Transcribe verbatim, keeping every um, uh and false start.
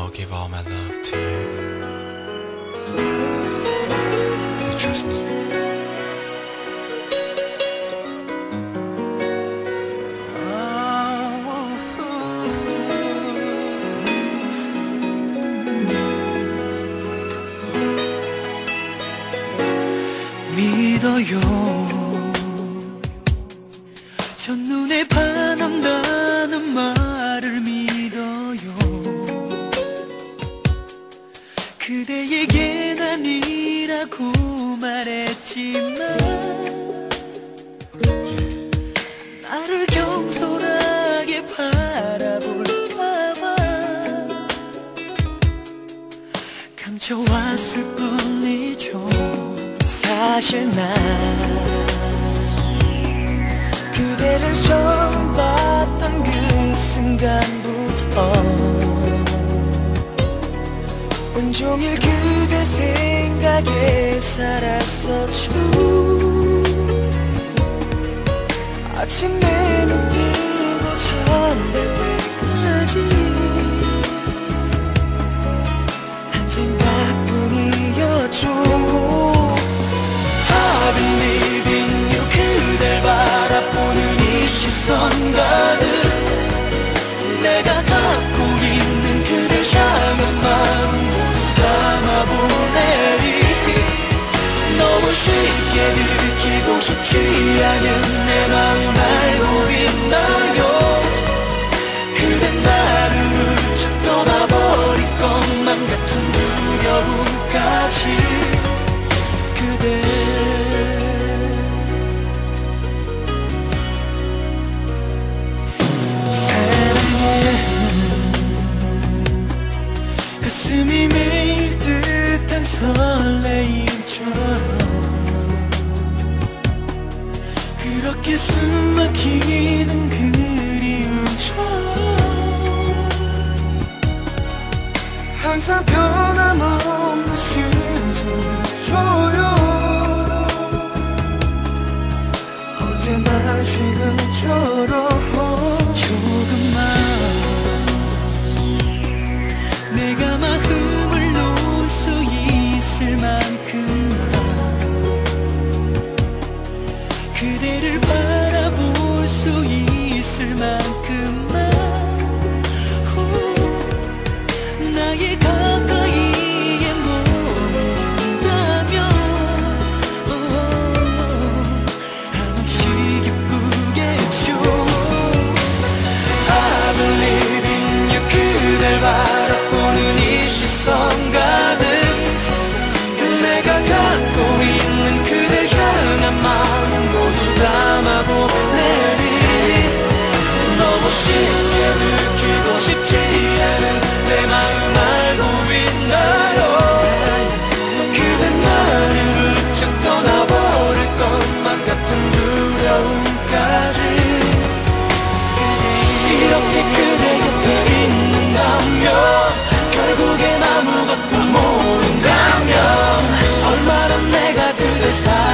I'll give all my love to you. Do you trust me? 믿어요. 첫눈에 반한다는 말을 믿어요. 그대에겐 아니라고 말했지만 나를 경솔하게 바라볼까봐 감춰왔을 뿐이죠. 사실 난 그대를 처음 봤던 그 순간부터 온종일 그대 생각에 살았었죠. 아침 내 눈 뜨고 잠들 때까지 한 생각뿐이었죠. I've been living you. 그댈 바라보는 이 시선 가득 내가 갖고 있는 그댈 향한 마음 모두 담아보내리. 너무 쉽게 들키고 싶지 않은 내 마음 알고 있나요? 그댄 나를 훌쩍 떠나버릴 것만 같은 두려움까지. 그대 가슴이 매일 듯한 설레임처럼 그렇게 숨막히는 그리움처럼 항상 변함없는 신선을 줘요. 언제나 지금처럼 조금만 내가 마음을 놓을 수 있을 만큼만 그대를 바라볼 수 있을 만큼만 후, 나의 가까이에 머문다면 한없이 기쁘겠죠. I believe in you. 그댈 바라보는 이 시선 가득 내가 갖고 있는 그댈 향한 마음 모두 담아보내리. 너무 쉽게 들키고 싶지 않은 내 마음 알고 있나요? 그댄 나를 훌쩍 떠나버릴 것만 같은 두려움까지. 이렇게 그대 곁에 있는다면 결국엔 아무것도 모른다면 얼마나 내가 그댈 사랑했는지